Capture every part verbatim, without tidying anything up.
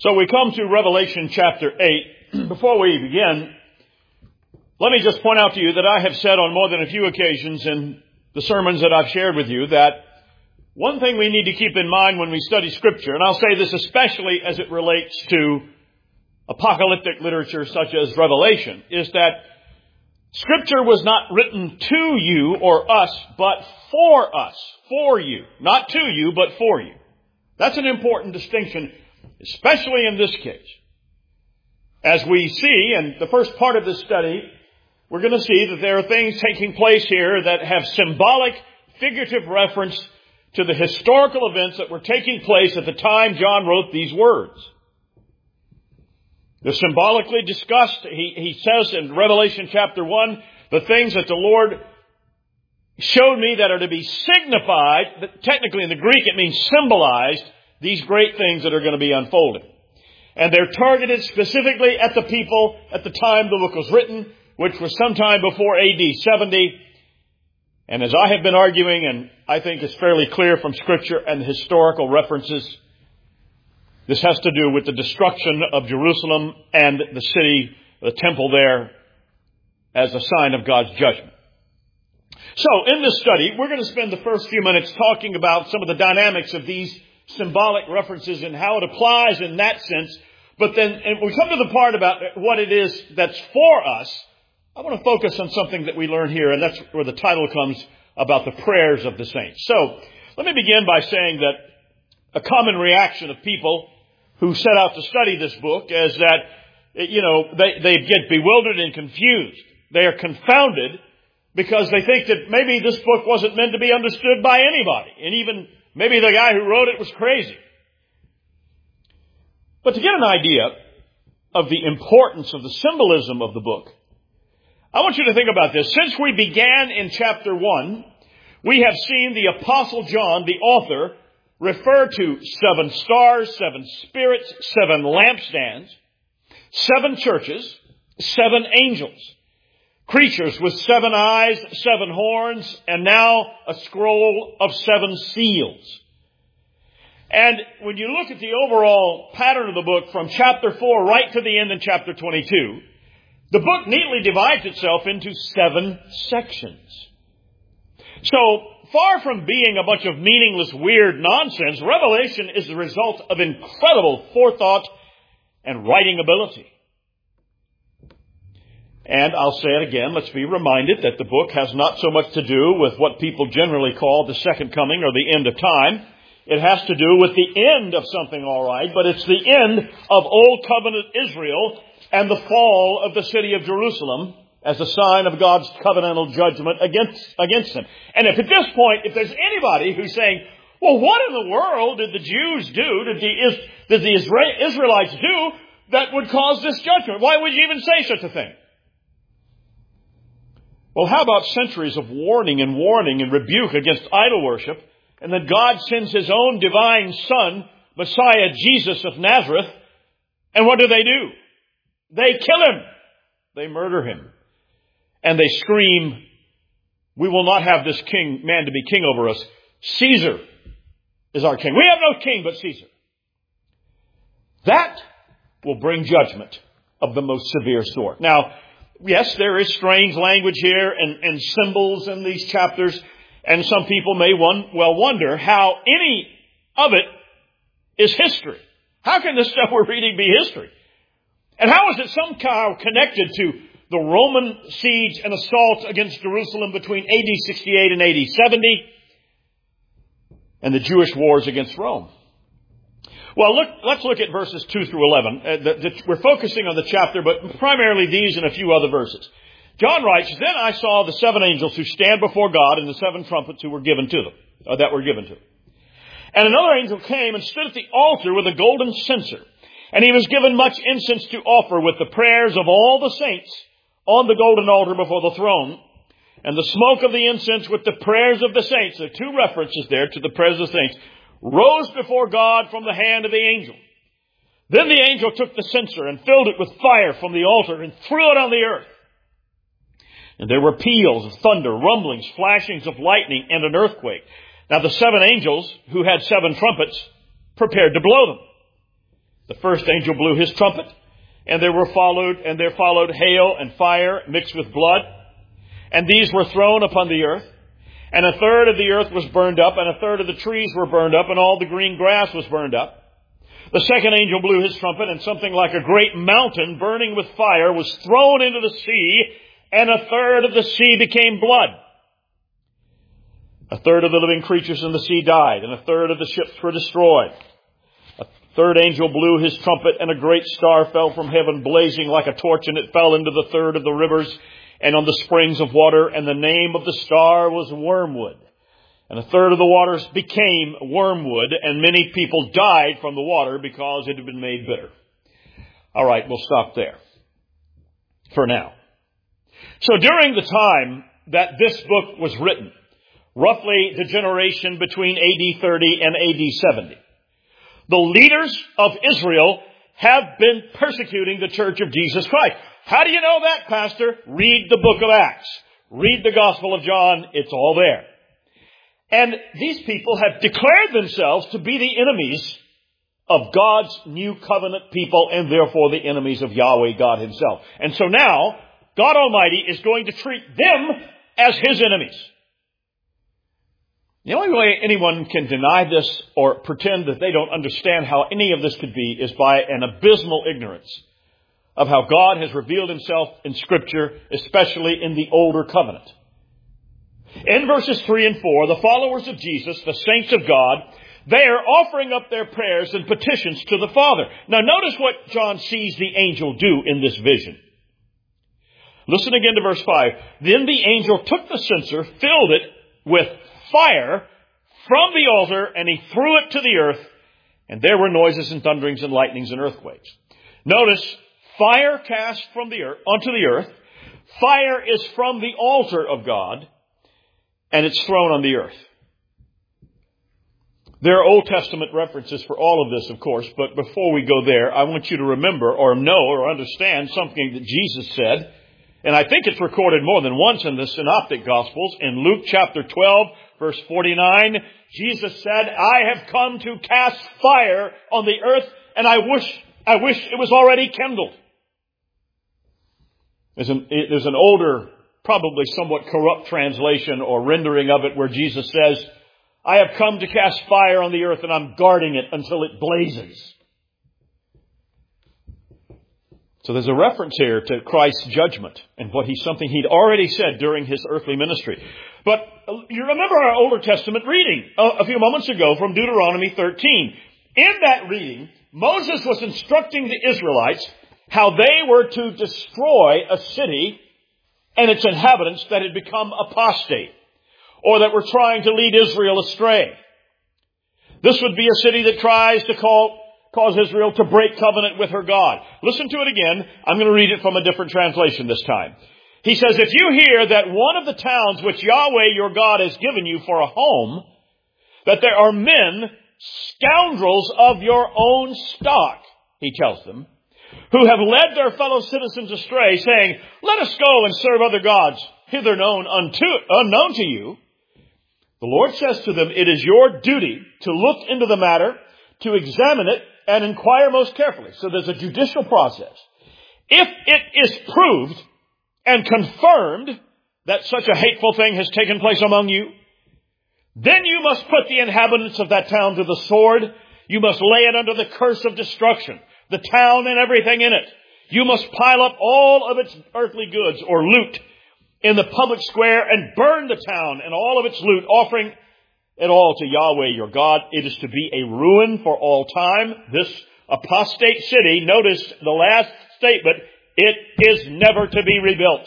So we come to Revelation chapter eight. Before we begin, let me just point out to you that I have said on more than a few occasions in the sermons that I've shared with you that one thing we need to keep in mind when we study Scripture, and I'll say this especially as it relates to apocalyptic literature such as Revelation, is that Scripture was not written to you or us, but for us, for you. Not to you, but for you. That's an important distinction, especially in this case. As we see in the first part of this study, we're going to see that there are things taking place here that have symbolic, figurative reference to the historical events that were taking place at the time John wrote these words. They're symbolically discussed. He, he says in Revelation chapter one, the things that the Lord showed me that are to be signified, technically in the Greek it means symbolized, these great things that are going to be unfolding. And they're targeted specifically at the people at the time the book was written, which was sometime before A D seventy. And as I have been arguing, and I think it's fairly clear from Scripture and historical references, this has to do with the destruction of Jerusalem and the city, the temple there, as a sign of God's judgment. So, in this study, we're going to spend the first few minutes talking about some of the dynamics of these symbolic references and how it applies in that sense. But then, and we come to the part about what it is that's for us. I want to focus on something that we learn here, and that's where the title comes, about the prayers of the saints. So, let me begin by saying that a common reaction of people who set out to study this book is that, you know, they, they get bewildered and confused. They are confounded because they think that maybe this book wasn't meant to be understood by anybody. And even maybe the guy who wrote it was crazy. But to get an idea of the importance of the symbolism of the book, I want you to think about this. Since we began in chapter one, we have seen the Apostle John, the author, refer to seven stars, seven spirits, seven lampstands, seven churches, seven angels, creatures with seven eyes, seven horns, and now a scroll of seven seals. And when you look at the overall pattern of the book from chapter four right to the end in chapter twenty-two, the book neatly divides itself into seven sections. So, far from being a bunch of meaningless, weird nonsense, Revelation is the result of incredible forethought and writing ability. And I'll say it again, let's be reminded that the book has not so much to do with what people generally call the second coming or the end of time. It has to do with the end of something, all right, but it's the end of Old Covenant Israel and the fall of the city of Jerusalem as a sign of God's covenantal judgment against, against them. And if at this point, if there's anybody who's saying, well, what in the world did the Jews do, did the, did the Isra- Israelites do that would cause this judgment? Why would you even say such a thing? Well, how about centuries of warning and warning and rebuke against idol worship, and then God sends His own divine Son, Messiah Jesus of Nazareth, and what do they do? They kill Him. They murder Him. And they scream, we will not have this king, man to be king over us. Caesar is our king. We have no king but Caesar. That will bring judgment of the most severe sort. Now, yes, there is strange language here and, and symbols in these chapters. And some people may one, well wonder how any of it is history. How can this stuff we're reading be history? And how is it somehow connected to the Roman siege and assault against Jerusalem between A D sixty-eight and A D seventy, and the Jewish wars against Rome? Well, look, let's look at verses two through eleven. Uh, the, the, we're focusing on the chapter, but primarily these and a few other verses. John writes, then I saw the seven angels who stand before God and the seven trumpets who were given to them, or that were given to them. And another angel came and stood at the altar with a golden censer, and he was given much incense to offer with the prayers of all the saints on the golden altar before the throne. And the smoke of the incense with the prayers of the saints, there are two references there to the prayers of the saints, rose before God from the hand of the angel. Then the angel took the censer and filled it with fire from the altar and threw it on the earth. And there were peals of thunder, rumblings, flashings of lightning, and an earthquake. Now the seven angels, who had seven trumpets, prepared to blow them. The first angel blew his trumpet, and there were followed, and there followed hail and fire mixed with blood, and these were thrown upon the earth. And a third of the earth was burned up, and a third of the trees were burned up, and all the green grass was burned up. The second angel blew his trumpet, and something like a great mountain burning with fire was thrown into the sea, and a third of the sea became blood. A third of the living creatures in the sea died, and a third of the ships were destroyed. A third angel blew his trumpet, and a great star fell from heaven, blazing like a torch, and it fell into the third of the rivers and on the springs of water, and the name of the star was Wormwood. And a third of the waters became wormwood, and many people died from the water because it had been made bitter. All right, we'll stop there for now. So during the time that this book was written, roughly the generation between A D thirty and A D seventy, the leaders of Israel have been persecuting the Church of Jesus Christ. How do you know that, Pastor? Read the book of Acts. Read the Gospel of John. It's all there. And these people have declared themselves to be the enemies of God's new covenant people, and therefore the enemies of Yahweh God himself. And so now, God Almighty is going to treat them as his enemies. The only way anyone can deny this or pretend that they don't understand how any of this could be is by an abysmal ignorance of how God has revealed himself in Scripture, especially in the older covenant. In verses three and four, the followers of Jesus, the saints of God, they are offering up their prayers and petitions to the Father. Now notice what John sees the angel do in this vision. Listen again to verse five. Then the angel took the censer, filled it with fire from the altar, and he threw it to the earth, and there were noises and thunderings and lightnings and earthquakes. Notice, fire cast from the earth onto the earth. Fire is from the altar of God, and it's thrown on the earth. There are Old Testament references for all of this, of course, but before we go there, I want you to remember or know or understand something that Jesus said, and I think it's recorded more than once in the Synoptic Gospels. In Luke chapter twelve, verse forty-nine, Jesus said, I have come to cast fire on the earth, and I wish, I wish it was already kindled. There's an, there's an older, probably somewhat corrupt translation or rendering of it where Jesus says, I have come to cast fire on the earth, and I'm guarding it until it blazes. So there's a reference here to Christ's judgment and what he's something he'd already said during his earthly ministry. But you remember our Older Testament reading a few moments ago from Deuteronomy thirteen. In that reading, Moses was instructing the Israelites how they were to destroy a city and its inhabitants that had become apostate, or that were trying to lead Israel astray. This would be a city that tries to call, cause Israel to break covenant with her God. Listen to it again. I'm going to read it from a different translation this time. He says, if you hear that one of the towns which Yahweh your God has given you for a home, that there are men, scoundrels of your own stock, he tells them, who have led their fellow citizens astray, saying, let us go and serve other gods, hither known unto, unknown to you. The Lord says to them, it is your duty to look into the matter, to examine it, and inquire most carefully. So there's a judicial process. If it is proved and confirmed that such a hateful thing has taken place among you, then you must put the inhabitants of that town to the sword. You must lay it under the curse of destruction, the town and everything in it. You must pile up all of its earthly goods or loot in the public square and burn the town and all of its loot, offering it all to Yahweh your God. It is to be a ruin for all time. This apostate city, notice the last statement, it is never to be rebuilt.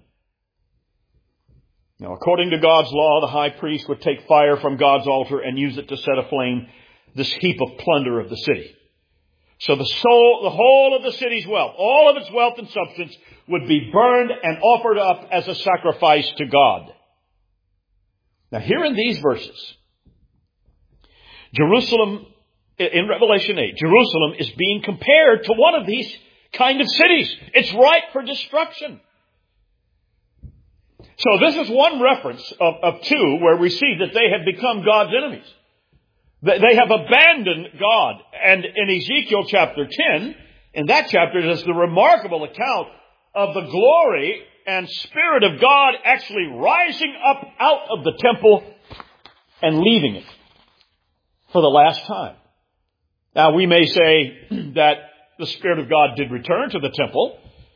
Now, according to God's law, the high priest would take fire from God's altar and use it to set aflame this heap of plunder of the city. So the soul, the whole of the city's wealth, all of its wealth and substance would be burned and offered up as a sacrifice to God. Now here in these verses, Jerusalem, in Revelation eight, Jerusalem is being compared to one of these kind of cities. It's ripe for destruction. So this is one reference of, of two where we see that they have become God's enemies. They have abandoned God. And in Ezekiel chapter ten, in that chapter, there's the remarkable account of the glory and Spirit of God actually rising up out of the temple and leaving it for the last time. Now, we may say that the Spirit of God did return to the temple.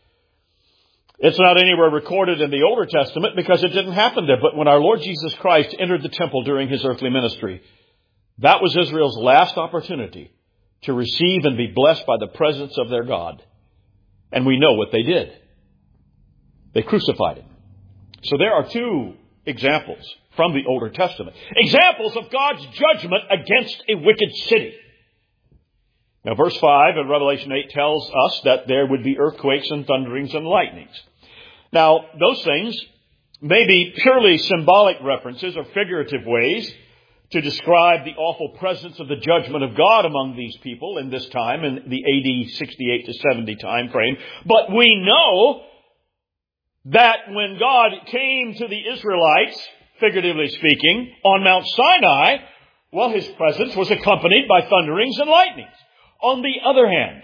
It's not anywhere recorded in the Older Testament because it didn't happen there. But when our Lord Jesus Christ entered the temple during his earthly ministry, that was Israel's last opportunity to receive and be blessed by the presence of their God. And we know what they did. They crucified him. So there are two examples from the Older Testament. Examples of God's judgment against a wicked city. Now, verse five of Revelation eight tells us that there would be earthquakes and thunderings and lightnings. Now, those things may be purely symbolic references or figurative ways to describe the awful presence of the judgment of God among these people in this time, in the A D sixty-eight to seventy time frame. But we know that when God came to the Israelites, figuratively speaking, on Mount Sinai, well, his presence was accompanied by thunderings and lightnings. On the other hand,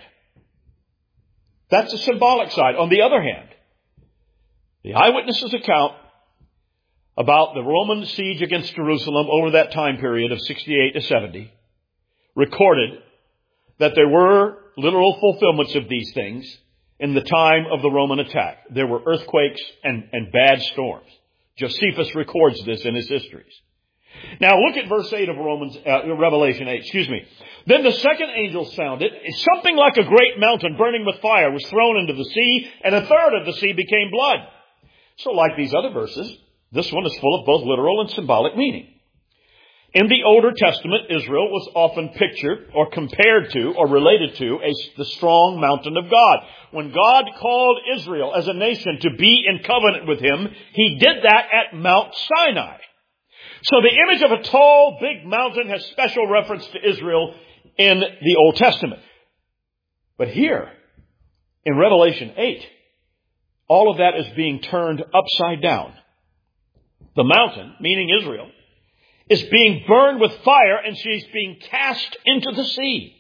that's the symbolic side. On the other hand, the eyewitnesses' account about the Roman siege against Jerusalem over that time period of sixty-eight to seventy recorded that there were literal fulfillments of these things in the time of the Roman attack. There were earthquakes and, and bad storms. Josephus records this in his histories. Now look at verse eight of Romans, uh, Revelation eight, excuse me. Then the second angel sounded. Something like a great mountain burning with fire was thrown into the sea, and a third of the sea became blood. So like these other verses, this one is full of both literal and symbolic meaning. In the Older Testament, Israel was often pictured or compared to or related to a, the strong mountain of God. When God called Israel as a nation to be in covenant with him, he did that at Mount Sinai. So the image of a tall, big mountain has special reference to Israel in the Old Testament. But here, in Revelation eight, all of that is being turned upside down. The mountain, meaning Israel, is being burned with fire, and she's being cast into the sea.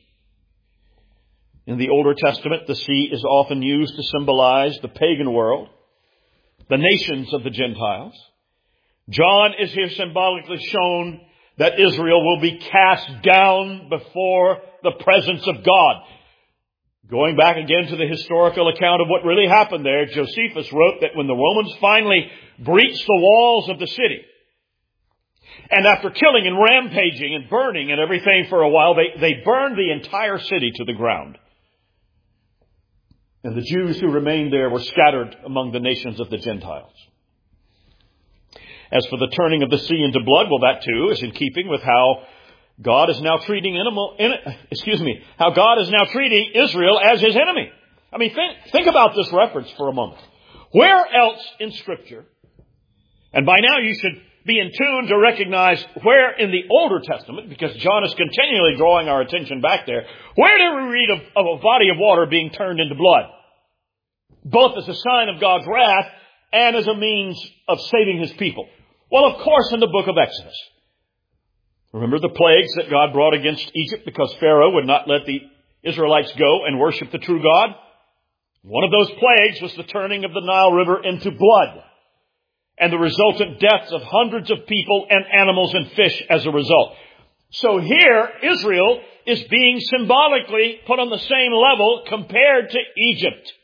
In the Older Testament, the sea is often used to symbolize the pagan world, the nations of the Gentiles. John is here symbolically shown that Israel will be cast down before the presence of God. Going back again to the historical account of what really happened there, Josephus wrote that when the Romans finally breached the walls of the city, and after killing and rampaging and burning and everything for a while, they, they burned the entire city to the ground. And the Jews who remained there were scattered among the nations of the Gentiles. As for the turning of the sea into blood, well, that too is in keeping with how God is now treating animal, in, excuse me, how God is now treating Israel as his enemy. I mean, think, think about this reference for a moment. Where else in Scripture, and by now you should be in tune to recognize where in the Older Testament, because John is continually drawing our attention back there, where do we read of, of a body of water being turned into blood? Both as a sign of God's wrath and as a means of saving his people. Well, of course, in the book of Exodus. Remember the plagues that God brought against Egypt because Pharaoh would not let the Israelites go and worship the true God? One of those plagues was the turning of the Nile River into blood, and the resultant deaths of hundreds of people and animals and fish as a result. So here, Israel is being symbolically put on the same level compared to Egypt.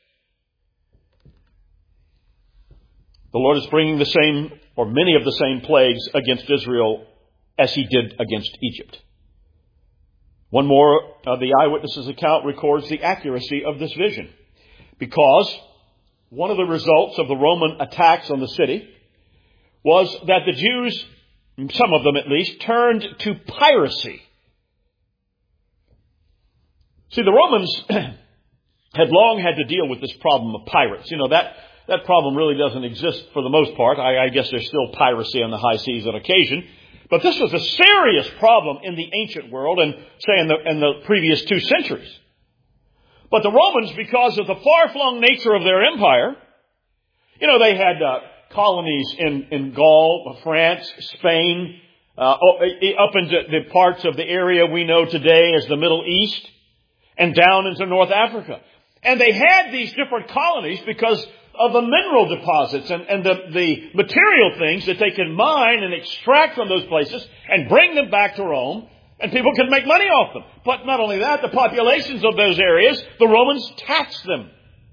The Lord is bringing the same, or many of the same plagues against Israel as he did against Egypt. One more of the eyewitnesses' account records the accuracy of this vision, because one of the results of the Roman attacks on the city was that the Jews, some of them at least, turned to piracy. See, the Romans had long had to deal with this problem of pirates. You know, that, that problem really doesn't exist for the most part. I, I guess there's still piracy on the high seas on occasion. But this was a serious problem in the ancient world and, say, in the, in the previous two centuries. But the Romans, because of the far-flung nature of their empire, you know, they had uh, colonies in, in Gaul, France, Spain, uh, up into the parts of the area we know today as the Middle East and down into North Africa. And they had these different colonies because of the mineral deposits and, and the, the material things that they could mine and extract from those places and bring them back to Rome, and people could make money off them. But not only that, the populations of those areas, the Romans taxed them.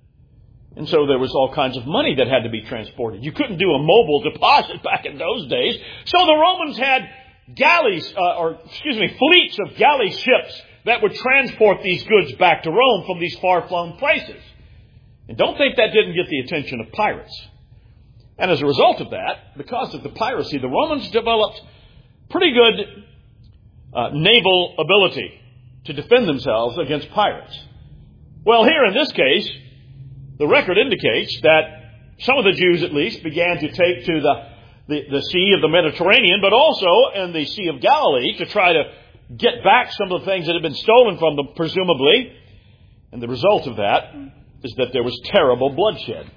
And so there was all kinds of money that had to be transported. You couldn't do a mobile deposit back in those days. So the Romans had galleys, uh, or excuse me, fleets of galley ships that would transport these goods back to Rome from these far-flung places. And don't think that didn't get the attention of pirates. And as a result of that, because of the piracy, the Romans developed pretty good uh, naval ability to defend themselves against pirates. Well, here in this case, the record indicates that some of the Jews, at least, began to take to the, the, the Sea of the Mediterranean, but also in the Sea of Galilee to try to get back some of the things that had been stolen from them, presumably. And the result of that is that there was terrible bloodshed.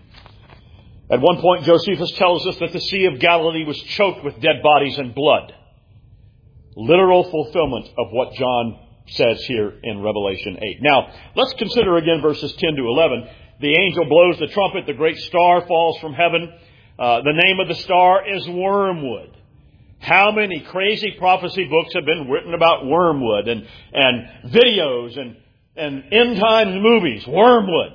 At one point, Josephus tells us that the Sea of Galilee was choked with dead bodies and blood. Literal fulfillment of what John says here in Revelation eight. Now, let's consider again verses ten to eleven. The angel blows the trumpet. The great star falls from heaven. Uh, the name of the star is Wormwood. How many crazy prophecy books have been written about wormwood and, and videos and, and end times movies? Wormwood.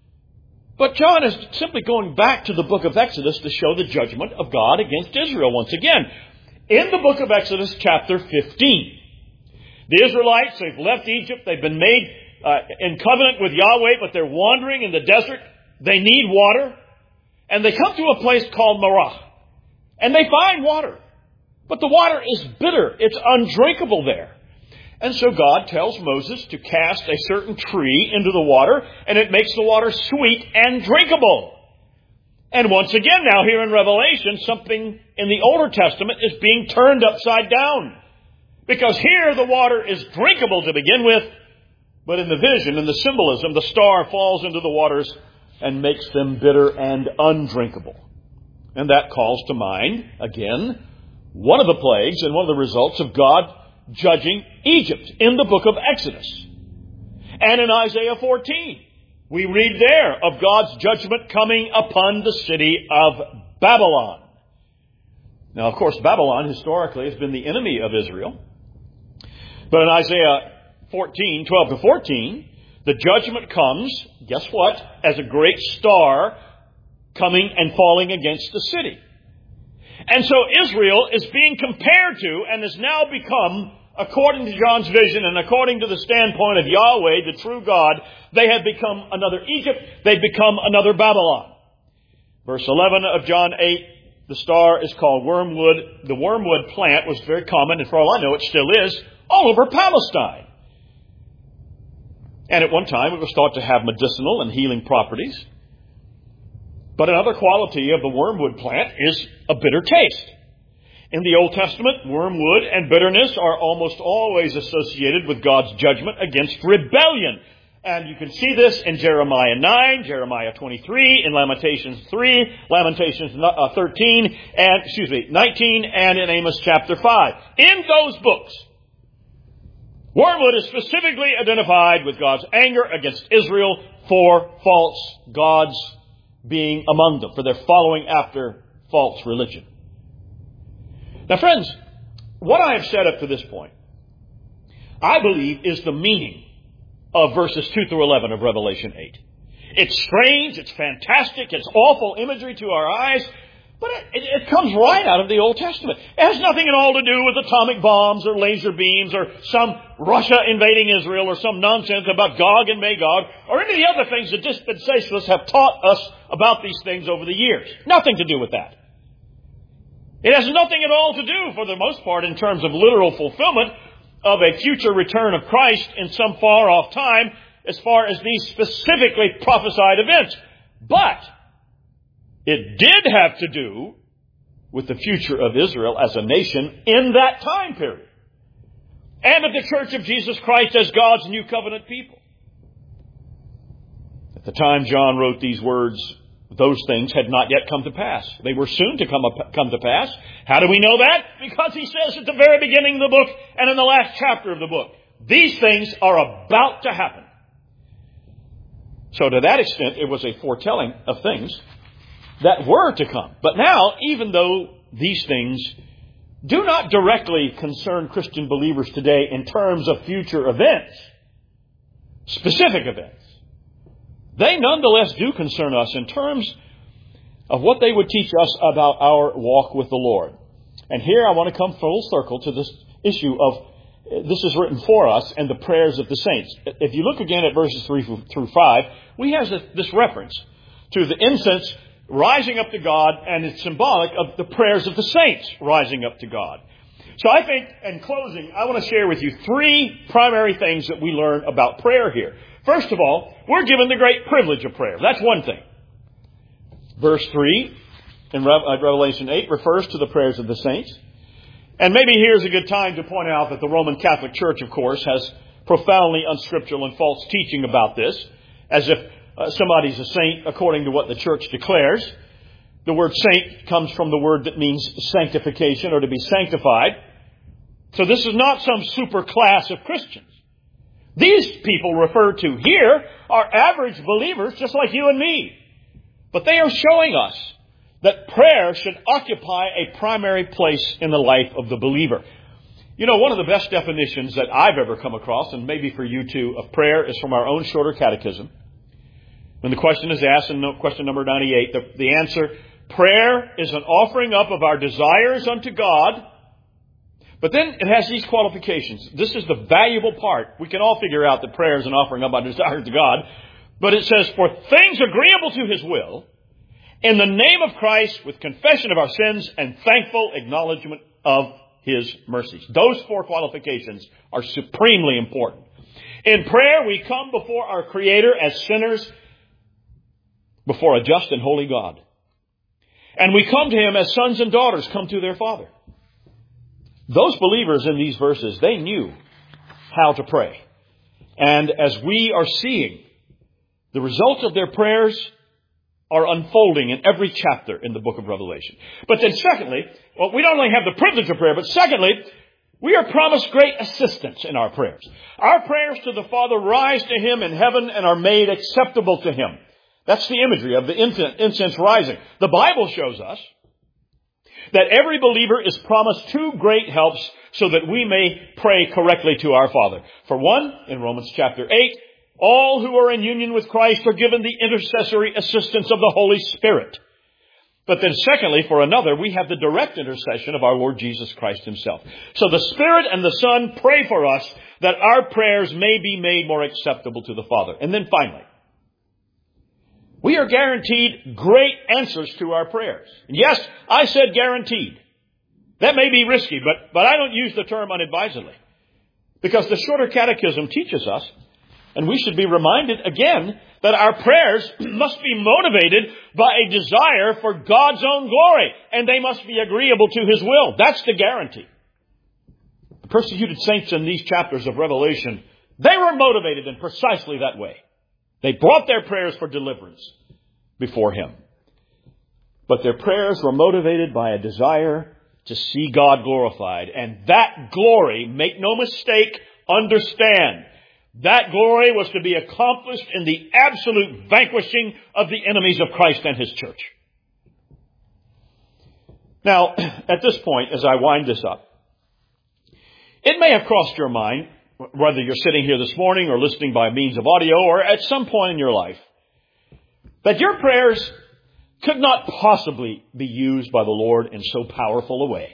But John is simply going back to the book of Exodus to show the judgment of God against Israel once again. In the book of Exodus, chapter fifteen, the Israelites, they've left Egypt. They've been made uh, in covenant with Yahweh, but they're wandering in the desert. They need water. And they come to a place called Marah. And they find water. But the water is bitter. It's undrinkable there. And so God tells Moses to cast a certain tree into the water, and it makes the water sweet and drinkable. And once again, now here in Revelation, something in the Older Testament is being turned upside down. Because here the water is drinkable to begin with, but in the vision, in the symbolism, the star falls into the waters and makes them bitter and undrinkable. And that calls to mind, again, one of the plagues and one of the results of God judging Egypt in the book of Exodus. And in Isaiah fourteen, we read there of God's judgment coming upon the city of Babylon. Now, of course, Babylon historically has been the enemy of Israel. But in Isaiah fourteen, twelve to fourteen, the judgment comes, guess what? As a great star coming and falling against the city. And so Israel is being compared to and has now become, according to John's vision and according to the standpoint of Yahweh, the true God, they have become another Egypt. They've become another Babylon. Verse eleven of John eight, the star is called wormwood. The wormwood plant was very common, and for all I know, it still is, all over Palestine. And at one time, it was thought to have medicinal and healing properties. But another quality of the wormwood plant is a bitter taste. In the Old Testament, wormwood and bitterness are almost always associated with God's judgment against rebellion. And you can see this in Jeremiah nine, Jeremiah twenty-three, in Lamentations three, Lamentations thirteen, and, excuse me, nineteen, and in Amos chapter five. In those books, wormwood is specifically identified with God's anger against Israel for false gods being among them, for their following after false religion. Now, friends, what I have said up to this point, I believe, is the meaning of verses two through eleven of Revelation eight. It's strange, it's fantastic, it's awful imagery to our eyes, but it, it, it comes right out of the Old Testament. It has nothing at all to do with atomic bombs or laser beams or some Russia invading Israel or some nonsense about Gog and Magog or any of the other things that dispensationalists have taught us about these things over the years. Nothing to do with that. It has nothing at all to do, for the most part, in terms of literal fulfillment of a future return of Christ in some far-off time as far as these specifically prophesied events. But it did have to do with the future of Israel as a nation in that time period, and of the Church of Jesus Christ as God's new covenant people. At the time John wrote these words, those things had not yet come to pass. They were soon to come, up, come to pass. How do we know that? Because he says at the very beginning of the book and in the last chapter of the book, these things are about to happen. So to that extent, it was a foretelling of things that were to come. But now, even though these things do not directly concern Christian believers today in terms of future events, specific events, they nonetheless do concern us in terms of what they would teach us about our walk with the Lord. And here I want to come full circle to this issue of this is written for us and the prayers of the saints. If you look again at verses three through five, we have this reference to the incense rising up to God, and it's symbolic of the prayers of the saints rising up to God. So I think, in closing, I want to share with you three primary things that we learn about prayer here. First of all, we're given the great privilege of prayer. That's one thing. Verse three in Revelation eight refers to the prayers of the saints. And maybe here's a good time to point out that the Roman Catholic Church, of course, has profoundly unscriptural and false teaching about this, as if uh, somebody's a saint according to what the church declares. The word saint comes from the word that means sanctification or to be sanctified. So this is not some super class of Christians. These people referred to here are average believers just like you and me. But they are showing us that prayer should occupy a primary place in the life of the believer. You know, one of the best definitions that I've ever come across, and maybe for you too, of prayer is from our own shorter catechism. When the question is asked in question number ninety-eight, the, the answer, prayer is an offering up of our desires unto God. But then it has these qualifications. This is the valuable part. We can all figure out that prayer is an offering up our desires to God. But it says, for things agreeable to His will, in the name of Christ, with confession of our sins and thankful acknowledgement of His mercies. Those four qualifications are supremely important. In prayer, we come before our Creator as sinners before a just and holy God. And we come to Him as sons and daughters come to their Father. Those believers in these verses, they knew how to pray. And as we are seeing, the results of their prayers are unfolding in every chapter in the book of Revelation. But then secondly, well, we don't only have the privilege of prayer, but secondly, we are promised great assistance in our prayers. Our prayers to the Father rise to Him in heaven and are made acceptable to Him. That's the imagery of the incense rising. The Bible shows us that every believer is promised two great helps so that we may pray correctly to our Father. For one, in Romans chapter eight, all who are in union with Christ are given the intercessory assistance of the Holy Spirit. But then secondly, for another, we have the direct intercession of our Lord Jesus Christ Himself. So the Spirit and the Son pray for us that our prayers may be made more acceptable to the Father. And then finally, we are guaranteed great answers to our prayers. And yes, I said guaranteed. That may be risky, but, but I don't use the term unadvisedly. Because the shorter catechism teaches us, and we should be reminded again, that our prayers must be motivated by a desire for God's own glory. And they must be agreeable to His will. That's the guarantee. The persecuted saints in these chapters of Revelation, they were motivated in precisely that way. They brought their prayers for deliverance before Him. But their prayers were motivated by a desire to see God glorified. And that glory, make no mistake, understand, that glory was to be accomplished in the absolute vanquishing of the enemies of Christ and His church. Now, at this point, as I wind this up, it may have crossed your mind, whether you're sitting here this morning or listening by means of audio or at some point in your life, that your prayers could not possibly be used by the Lord in so powerful a way.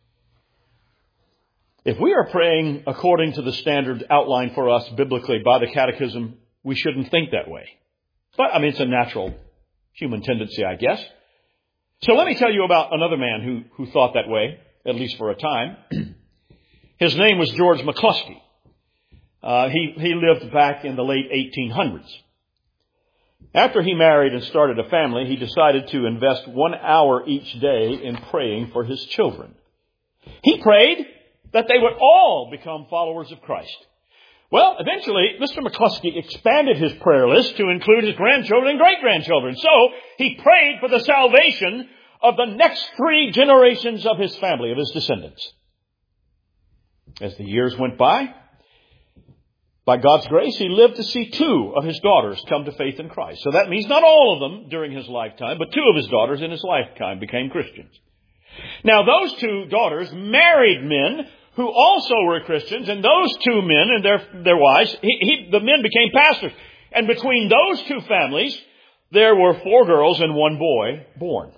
If we are praying according to the standard outlined for us biblically by the Catechism, we shouldn't think that way. But, I mean, it's a natural human tendency, I guess. So let me tell you about another man who, who thought that way, at least for a time. His name was George McCluskey. Uh, he, he lived back in the late eighteen hundreds. After he married and started a family, he decided to invest one hour each day in praying for his children. He prayed that they would all become followers of Christ. Well, eventually, Mister McCluskey expanded his prayer list to include his grandchildren and great-grandchildren. So he prayed for the salvation of the next three generations of his family, of his descendants. As the years went by, by God's grace, he lived to see two of his daughters come to faith in Christ. So that means not all of them during his lifetime, but two of his daughters in his lifetime became Christians. Now, those two daughters married men who also were Christians, and those two men and their, their wives, he, he, the men became pastors. And between those two families, there were four girls and one boy born.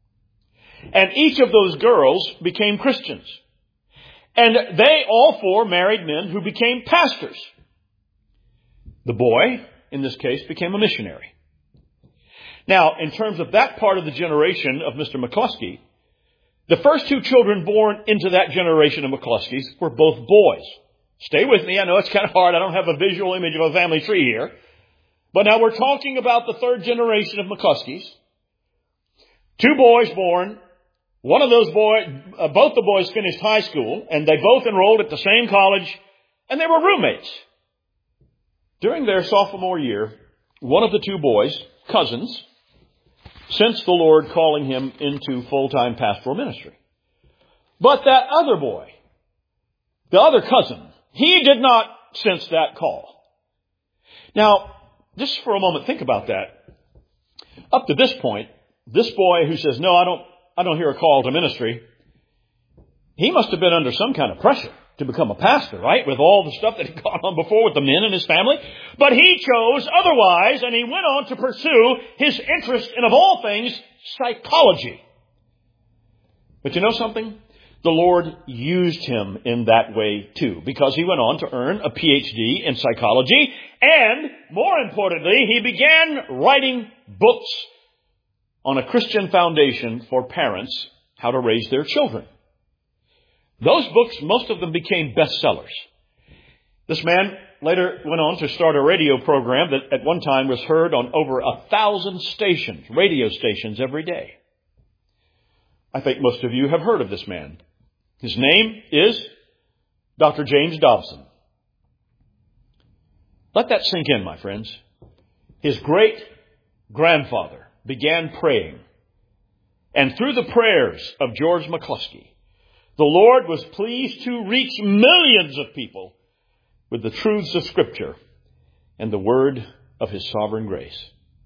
And each of those girls became Christians. And they, all four, married men who became pastors. The boy, in this case, became a missionary. Now, in terms of that part of the generation of Mister McCluskey, the first two children born into that generation of McCluskeys were both boys. Stay with me. I know it's kind of hard. I don't have a visual image of a family tree here. But now we're talking about the third generation of McCluskeys. Two boys born. One of those boys, uh, both the boys finished high school, and they both enrolled at the same college, and they were roommates. During their sophomore year, one of the two boys, cousins, sensed the Lord calling him into full-time pastoral ministry. But that other boy, the other cousin, he did not sense that call. Now, just for a moment, think about that. Up to this point, this boy who says, no, I don't, I don't hear a call to ministry, he must have been under some kind of pressure to become a pastor, right? With all the stuff that had gone on before with the men in his family. But he chose otherwise, and he went on to pursue his interest in, of all things, psychology. But you know something? The Lord used him in that way too, because he went on to earn a P H D in psychology, and more importantly, he began writing books on a Christian foundation for parents, how to raise their children. Those books, most of them became bestsellers. This man later went on to start a radio program that at one time was heard on over a thousand stations, radio stations every day. I think most of you have heard of this man. His name is Doctor James Dobson. Let that sink in, my friends. His great-grandfather began praying. And through the prayers of George McCluskey, the Lord was pleased to reach millions of people with the truths of Scripture and the word of His sovereign grace.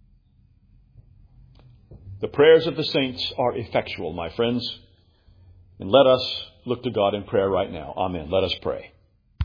The prayers of the saints are effectual, my friends. And let us look to God in prayer right now. Amen. Let us pray.